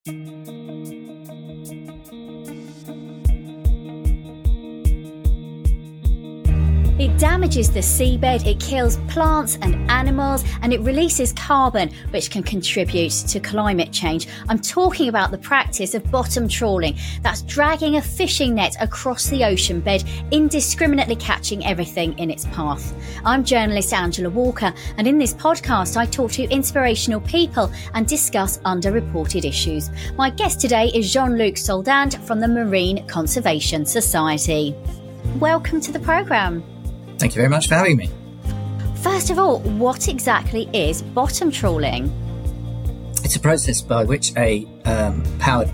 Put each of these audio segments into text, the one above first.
It damages the seabed, it kills plants and animals, and it releases carbon, which can contribute to climate change. I'm talking about the practice of bottom trawling. That's dragging a fishing net across the ocean bed, indiscriminately catching everything in its path. I'm journalist Angela Walker, and in this podcast, I talk to inspirational people and discuss underreported issues. My guest today is Jean-Luc Soldand from the Marine Conservation Society. Welcome to the programme. Thank you very much for having me. First of all, what exactly is bottom trawling? It's a process by which a powered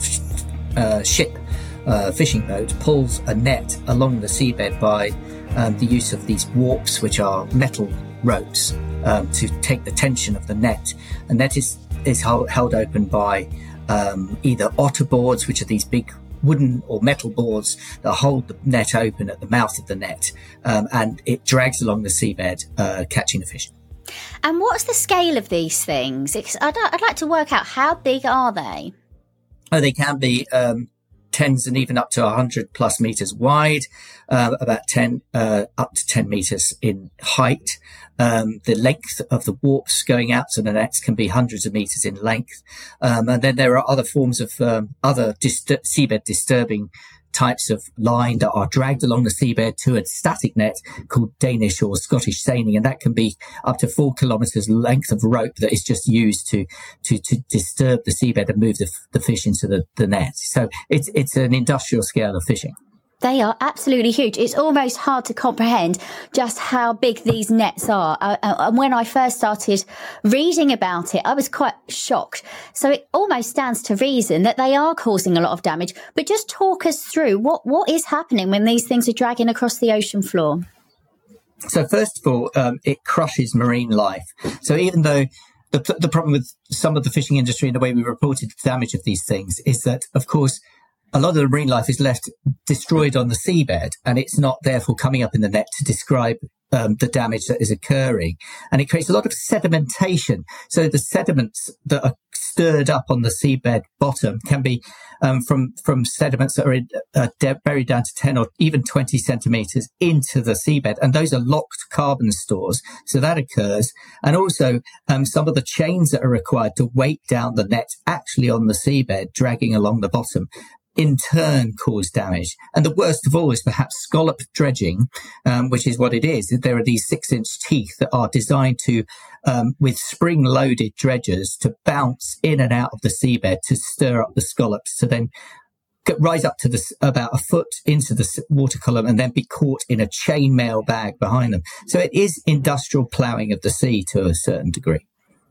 ship, fishing boat, pulls a net along the seabed by the use of these warps, which are metal ropes, to take the tension of the net. The net is held open by either otter boards, which are these big wooden or metal boards that hold the net open at the mouth of the net, and it drags along the seabed, catching the fish. And what's the scale of these things? I'd like to work out, how big are they? Oh, they can be tens and even up to 100 plus meters wide, about 10 up to 10 meters in height. The length of the warps going out to the nets can be hundreds of meters in length. And then there are other forms of other seabed disturbing types of line that are dragged along the seabed to a static net called Danish or Scottish seining, and that can be up to 4 kilometers length of rope that is just used to disturb the seabed and move the fish into the net. So it's an industrial scale of fishing. They are absolutely huge. It's almost hard to comprehend just how big these nets are. And when I first started reading about it, I was quite shocked. So it almost stands to reason that they are causing a lot of damage. But just talk us through what is happening when these things are dragging across the ocean floor. So first of all, it crushes marine life. So even though the problem with some of the fishing industry and the way we reported the damage of these things is that, of course, a lot of the marine life is left destroyed on the seabed, and it's not therefore coming up in the net to describe the damage that is occurring. And it creates a lot of sedimentation. So the sediments that are stirred up on the seabed bottom can be from sediments that are buried down to 10 or even 20 centimeters into the seabed. And those are locked carbon stores. So that occurs. And also some of the chains that are required to weight down the net actually on the seabed, dragging along the bottom, in turn cause damage. And the worst of all is perhaps scallop dredging, which is what it is. There are these 6-inch teeth that are designed to, with spring-loaded dredgers, to bounce in and out of the seabed to stir up the scallops, to then rise up to about a foot into the water column and then be caught in a chainmail bag behind them. So it is industrial ploughing of the sea to a certain degree.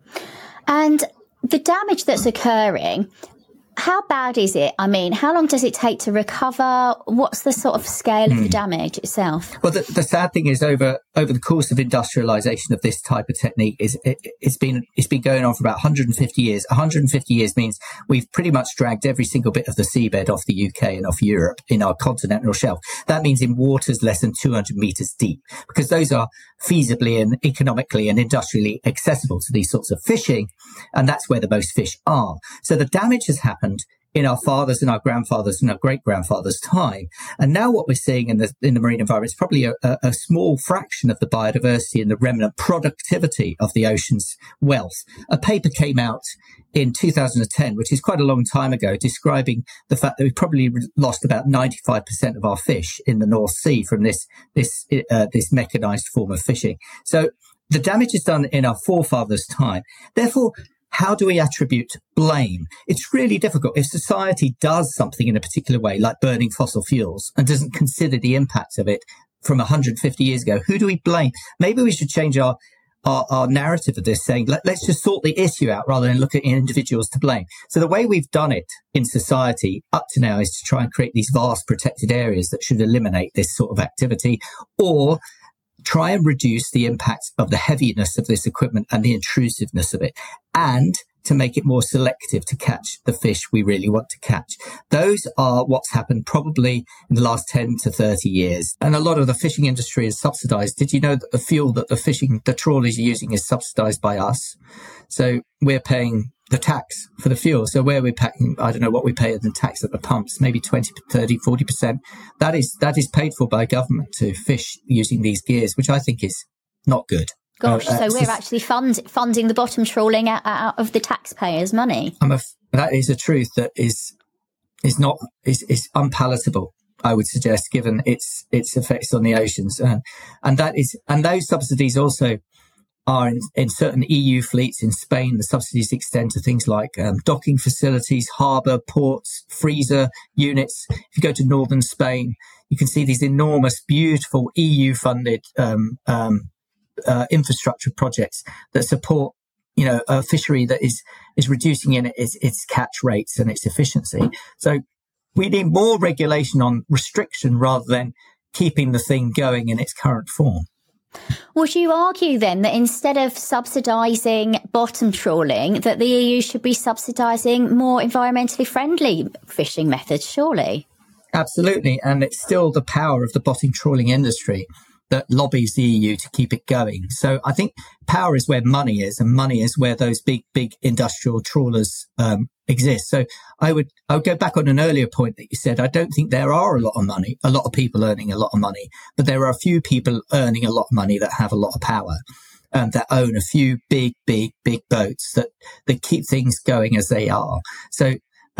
And the damage that's occurring, how bad is it? I mean, how long does it take to recover? What's the sort of scale of the damage itself? Well, the sad thing is over the course of industrialization of this type of technique it's been going on for about 150 years. 150 years means we've pretty much dragged every single bit of the seabed off the UK and off Europe in our continental shelf. That means in waters less than 200 meters deep, because those are feasibly and economically and industrially accessible to these sorts of fishing. And that's where the most fish are. So the damage has happened in our fathers and our grandfathers and our great-grandfathers' time. And now what we're seeing in the marine environment is probably a small fraction of the biodiversity and the remnant productivity of the ocean's wealth. A paper came out in 2010, which is quite a long time ago, describing the fact that we probably lost about 95% of our fish in the North Sea from this mechanized form of fishing. So the damage is done in our forefathers' time. Therefore, how do we attribute blame? It's really difficult. If society does something in a particular way, like burning fossil fuels, and doesn't consider the impact of it from 150 years ago, who do we blame? Maybe we should change our narrative of this, saying, let's just sort the issue out rather than look at individuals to blame. So the way we've done it in society up to now is to try and create these vast protected areas that should eliminate this sort of activity, or try and reduce the impact of the heaviness of this equipment and the intrusiveness of it, and to make it more selective to catch the fish we really want to catch. Those are what's happened probably in the last 10 to 30 years. And a lot of the fishing industry is subsidized. Did you know that the fuel that the trawlers are using is subsidized by us? So we're paying the tax for the fuel. So where we're paying, I don't know what we pay in the tax at the pumps, maybe 20, 30, 40%. That is paid for by government to fish using these gears, which I think is not good. Gosh, so we're actually funding the bottom trawling out of the taxpayers' money. That is a truth that is unpalatable, I would suggest, given its effects on the oceans, and those subsidies also are in certain EU fleets. In Spain, the subsidies extend to things like docking facilities, harbour, ports, freezer units. If you go to northern Spain, you can see these enormous, beautiful EU-funded infrastructure projects that support, a fishery that is reducing in its catch rates and its efficiency. So we need more regulation on restriction rather than keeping the thing going in its current form. Would you argue then that instead of subsidising bottom trawling, that the EU should be subsidising more environmentally friendly fishing methods, surely? Absolutely. And it's still the power of the bottom trawling industry that lobbies the EU to keep it going. So I think power is where money is, and money is where those big industrial trawlers exist. So I would go back on an earlier point that you said. I don't think there are a lot of people earning a lot of money, but there are a few people earning a lot of money that have a lot of power, that own a few big boats that keep things going as they are. So,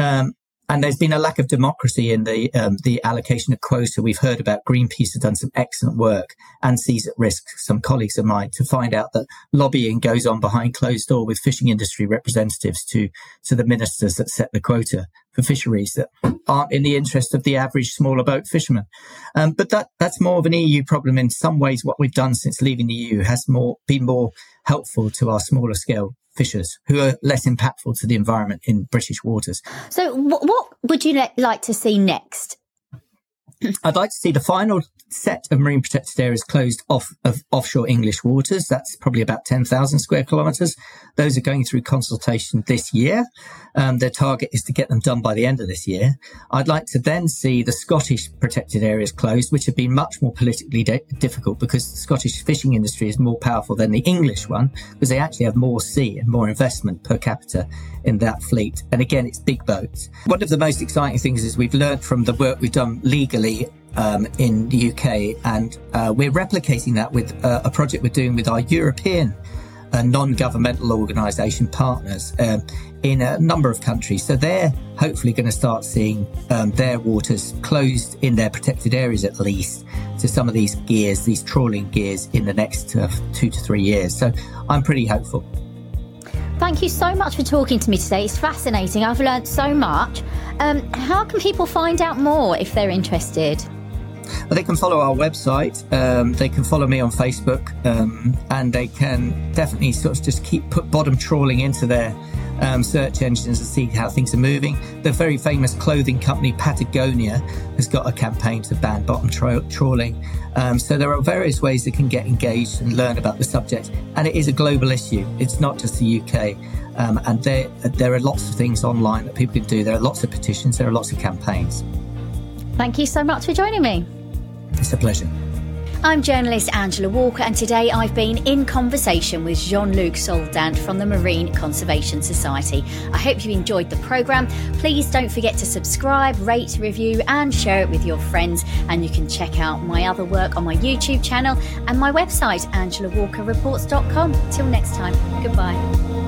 and there's been a lack of democracy in the allocation of quota. We've heard about Greenpeace have done some excellent work, and Seas at Risk, some colleagues of mine, to find out that lobbying goes on behind closed door with fishing industry representatives to the ministers that set the quota for fisheries that aren't in the interest of the average smaller boat fisherman. But that's more of an EU problem. In some ways, what we've done since leaving the EU has been more helpful to our smaller scale fishers who are less impactful to the environment in British waters. So what would you like to see next? I'd like to see the final set of marine protected areas closed off of offshore English waters. That's probably about 10,000 square kilometres. Those are going through consultation this year. Their target is to get them done by the end of this year. I'd like to then see the Scottish protected areas closed, which have been much more politically difficult because the Scottish fishing industry is more powerful than the English one, because they actually have more sea and more investment per capita in that fleet. And again, it's big boats. One of the most exciting things is we've learned from the work we've done legally in the UK, and we're replicating that with a project we're doing with our European non-governmental organisation partners in a number of countries. So they're hopefully going to start seeing their waters closed in their protected areas, at least, to some of these gears, these trawling gears, in the next 2 to 3 years. So I'm pretty hopeful. Thank you so much for talking to me today. It's fascinating. I've learned so much. How can people find out more if they're interested? Well, they can follow our website. They can follow me on Facebook, and they can definitely sort of just put bottom trawling into their search engines and see how things are moving. The very famous clothing company Patagonia has got a campaign to ban bottom trawling. So there are various ways they can get engaged and learn about the subject. And it is a global issue. It's not just the UK. And there are lots of things online that people can do. There are lots of petitions. There are lots of campaigns. Thank you so much for joining me. It's a pleasure. I'm journalist Angela Walker, and today I've been in conversation with Jean-Luc Soldant from the Marine Conservation Society. I hope you enjoyed the programme. Please don't forget to subscribe, rate, review and share it with your friends. And you can check out my other work on my YouTube channel and my website, angelawalkerreports.com. Till next time, goodbye.